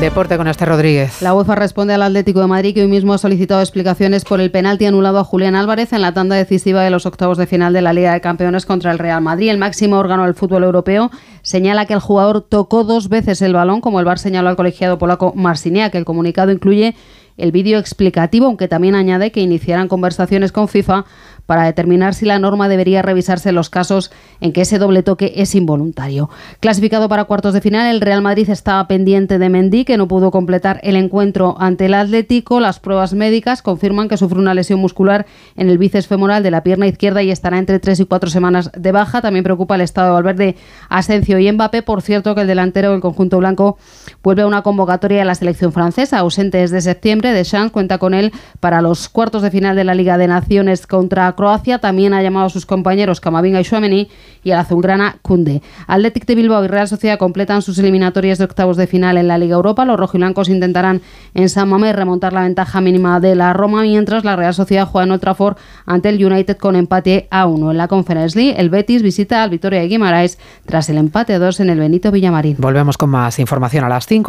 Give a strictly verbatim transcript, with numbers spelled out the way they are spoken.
deporte con Esther Rodríguez. La UEFA responde al Atlético de Madrid, que hoy mismo ha solicitado explicaciones por el penalti anulado a Julián Álvarez en la tanda decisiva de los octavos de final de la Liga de Campeones contra el Real Madrid. El máximo órgano del fútbol europeo señala que el jugador tocó dos veces el balón, como el V A R señaló al colegiado polaco Marciniak. El comunicado incluye el vídeo explicativo, aunque también añade que iniciarán conversaciones con FIFA para determinar si la norma debería revisarse en los casos en que ese doble toque es involuntario. Clasificado para cuartos de final, el Real Madrid estaba pendiente de Mendy, que no pudo completar el encuentro ante el Atlético. Las pruebas médicas confirman que sufre una lesión muscular en el bíceps femoral de la pierna izquierda y estará entre tres y cuatro semanas de baja. También preocupa el estado de Valverde, Asensio y Mbappé. Por cierto, que el delantero del conjunto blanco vuelve a una convocatoria de la selección francesa, ausente desde septiembre. Deschamps cuenta con él para los cuartos de final de la Liga de Naciones contra Croacia. También ha llamado a sus compañeros Camavinga y Tchouaméni y al azulgrana Koundé. Athletic de Bilbao y Real Sociedad completan sus eliminatorias de octavos de final en la Liga Europa. Los rojiblancos intentarán en San Mamés remontar la ventaja mínima de la Roma, mientras la Real Sociedad juega en Old Trafford ante el United con empate a uno. En la Conference League, el Betis visita al Vitoria de Guimarães tras el empate a dos en el Benito Villamarín. Volvemos con más información a las cinco.